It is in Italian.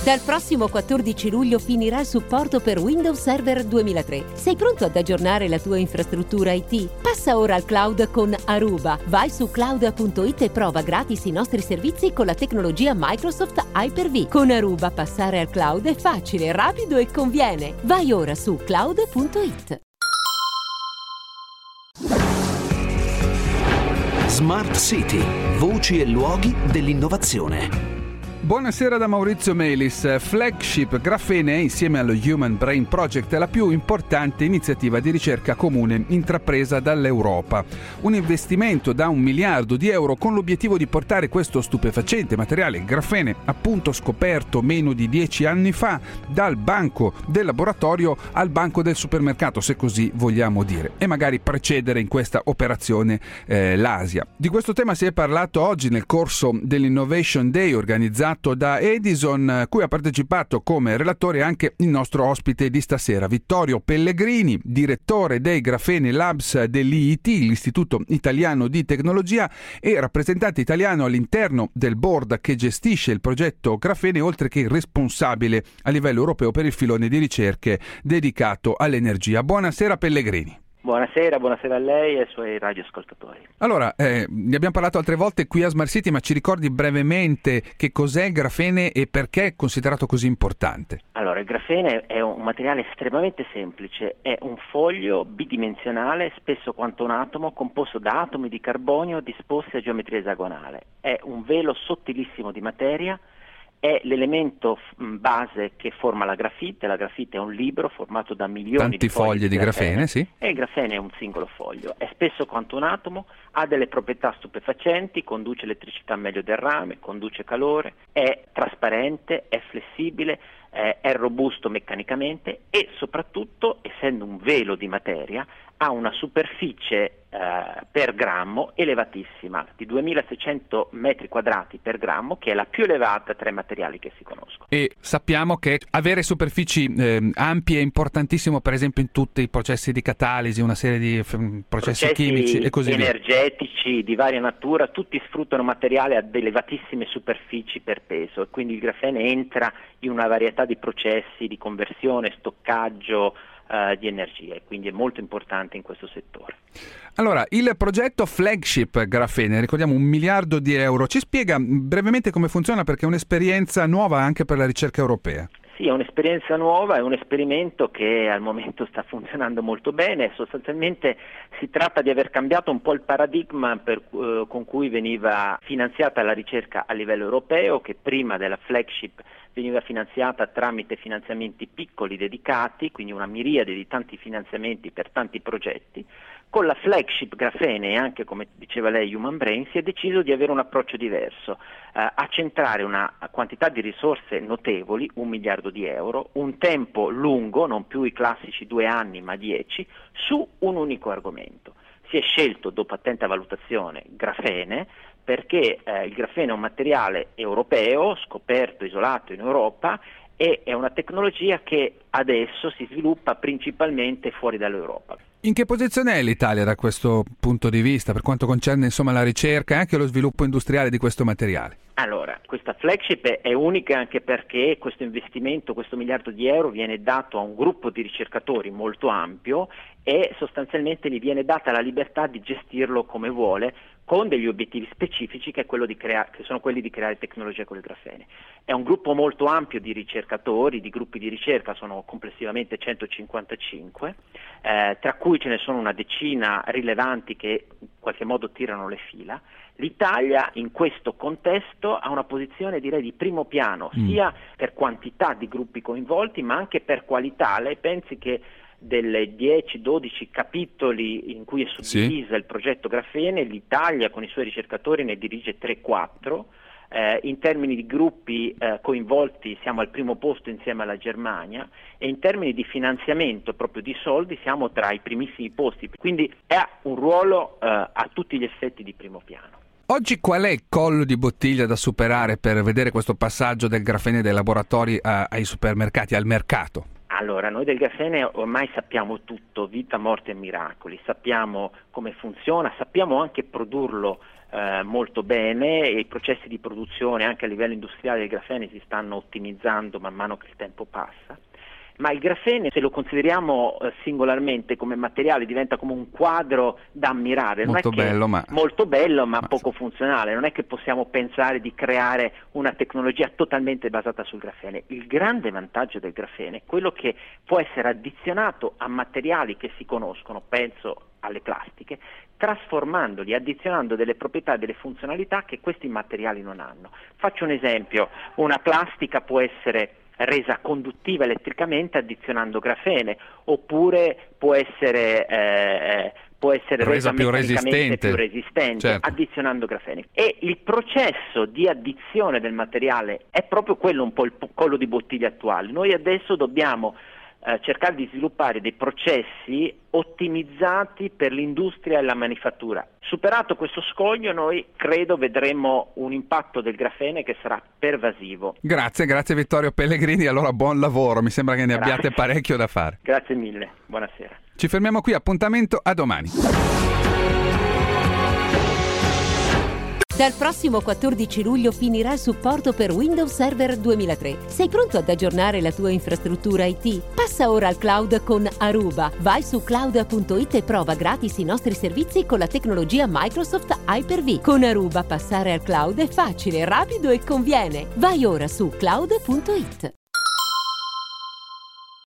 Dal prossimo 14 luglio finirà il supporto per Windows Server 2003. Sei pronto ad aggiornare la tua infrastruttura IT? Passa ora al cloud con Aruba. Vai su cloud.it e prova gratis i nostri servizi con la tecnologia Microsoft Hyper-V. Con Aruba passare al cloud è facile, rapido e conviene. Vai ora su cloud.it. Smart City, voci e luoghi dell'innovazione. Buonasera da Maurizio Melis. Flagship Grafene, insieme allo Human Brain Project, è la più importante iniziativa di ricerca comune intrapresa dall'Europa. Un investimento da 1 miliardo di euro con l'obiettivo di portare questo stupefacente materiale, il grafene, appunto scoperto meno di 10 anni fa, dal banco del laboratorio al banco del supermercato, se così vogliamo dire, e magari precedere in questa operazione l'Asia. Di questo tema si è parlato oggi nel corso dell'Innovation Day organizzato da Edison, cui ha partecipato come relatore anche il nostro ospite di stasera, Vittorio Pellegrini, direttore dei Grafene Labs dell'IIT, l'Istituto Italiano di Tecnologia, e rappresentante italiano all'interno del board che gestisce il progetto Grafene, oltre che responsabile a livello europeo per il filone di ricerche dedicato all'energia. Buonasera Pellegrini. Buonasera a lei e ai suoi radioascoltatori. Allora, ne abbiamo parlato altre volte qui a Smart City, ma ci ricordi brevemente che cos'è il grafene e perché è considerato così importante? Allora, il grafene è un materiale estremamente semplice, è un foglio bidimensionale, spesso quanto un atomo, composto da atomi di carbonio disposti a geometria esagonale. È un velo sottilissimo di materia. È l'elemento base che forma la grafite. La grafite è un libro formato da milioni di foglie di grafene, sì. E il grafene è un singolo foglio. È spesso quanto un atomo, ha delle proprietà stupefacenti, conduce elettricità meglio del rame, conduce calore, è trasparente, è flessibile, è robusto meccanicamente e soprattutto, essendo un velo di materia, ha una superficie per grammo elevatissima, di 2600 metri quadrati per grammo, che è la più elevata tra i materiali che si conoscono. E sappiamo che avere superfici ampie è importantissimo, per esempio in tutti i processi di catalisi, una serie di processi chimici e così via. Energetici di varia natura, tutti sfruttano materiale ad elevatissime superfici per peso, e quindi il grafene entra in una varietà di processi di conversione, stoccaggio di energia, e quindi è molto importante in questo settore. Allora, il progetto Flagship Grafene, ricordiamo 1 miliardo di euro, ci spiega brevemente come funziona, perché è un'esperienza nuova anche per la ricerca europea. Sì, è un'esperienza nuova, è un esperimento che al momento sta funzionando molto bene. Sostanzialmente si tratta di aver cambiato un po' il paradigma con cui veniva finanziata la ricerca a livello europeo, che prima della Flagship veniva finanziata tramite finanziamenti piccoli dedicati, quindi una miriade di tanti finanziamenti per tanti progetti. Con la Flagship Grafene e anche, come diceva lei, Human Brain, si è deciso di avere un approccio diverso, accentrare una quantità di risorse notevoli, 1 miliardo di euro, un tempo lungo, non più i classici 2 anni ma 10, su un unico argomento. Si è scelto, dopo attenta valutazione, grafene, perché il grafene è un materiale europeo, scoperto, isolato in Europa, e è una tecnologia che adesso si sviluppa principalmente fuori dall'Europa. In che posizione è l'Italia da questo punto di vista, per quanto concerne la ricerca e anche lo sviluppo industriale di questo materiale? Allora, questa Flagship è unica anche perché questo investimento, questo 1 miliardo di euro, viene dato a un gruppo di ricercatori molto ampio e sostanzialmente gli viene data la libertà di gestirlo come vuole, con degli obiettivi specifici che sono quelli di creare tecnologia con il grafene. È un gruppo molto ampio di ricercatori, di gruppi di ricerca, sono complessivamente 155, tra cui ce ne sono una decina rilevanti che in qualche modo tirano le fila. L'Italia in questo contesto ha una posizione, direi, di primo piano, sia per quantità di gruppi coinvolti ma anche per qualità. Lei pensi che delle 10-12 capitoli in cui è suddivisa il progetto Grafene, l'Italia con i suoi ricercatori ne dirige 3-4. In termini di gruppi coinvolti siamo al primo posto insieme alla Germania, e in termini di finanziamento, proprio di soldi, siamo tra i primissimi posti, quindi ha un ruolo a tutti gli effetti di primo piano. Oggi qual è il collo di bottiglia da superare per vedere questo passaggio del grafene dai laboratori ai supermercati, al mercato? Allora, noi del grafene ormai sappiamo tutto, vita, morte e miracoli, sappiamo come funziona, sappiamo anche produrlo molto bene e i processi di produzione anche a livello industriale del grafene si stanno ottimizzando man mano che il tempo passa. Ma il grafene, se lo consideriamo singolarmente come materiale, diventa come un quadro da ammirare. Molto bello, ma poco funzionale. Non è che possiamo pensare di creare una tecnologia totalmente basata sul grafene. Il grande vantaggio del grafene è quello che può essere addizionato a materiali che si conoscono, penso alle plastiche, trasformandoli, addizionando delle proprietà e delle funzionalità che questi materiali non hanno. Faccio un esempio: una plastica può essere resa conduttiva elettricamente addizionando grafene, oppure può essere resa più resistente certo, addizionando grafene. E il processo di addizione del materiale è proprio quello un po' il collo di bottiglia attuale. Noi adesso dobbiamo cercare di sviluppare dei processi ottimizzati per l'industria e la manifattura. Superato questo scoglio, noi credo vedremo un impatto del grafene che sarà pervasivo. Grazie Vittorio Pellegrini, allora buon lavoro, mi sembra che ne abbiate parecchio da fare. Grazie mille, buonasera. Ci fermiamo qui, appuntamento a domani. Dal prossimo 14 luglio finirà il supporto per Windows Server 2003. Sei pronto ad aggiornare la tua infrastruttura IT? Passa ora al cloud con Aruba. Vai su cloud.it e prova gratis i nostri servizi con la tecnologia Microsoft Hyper-V. Con Aruba passare al cloud è facile, rapido e conviene. Vai ora su cloud.it.